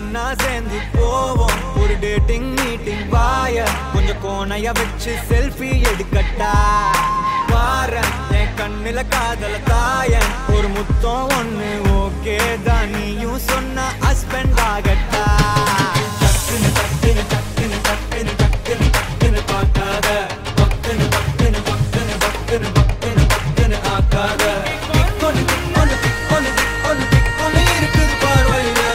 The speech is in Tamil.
ஒன்னா சேர்ந்து போவோம் ஒரு டேட்டிங் மீட்டிங் வாய கொஞ்சம் கோணைய வச்சு செல்ஃபி எடுக்கட்டா பாரேன் என் கண்ணுல காதல தாயன் ஒரு முத்தம் ஒண்ணு ஓகே தான் நீயும் சொன்ன ஹஸ்பண்ட் ஆகட்டா டக்குனு டக்குனு டக்குனு டக்குனு டக்குனு டக்குனு பார்க்காத பக்குனு பக்குனு பக்குனு பக்குனு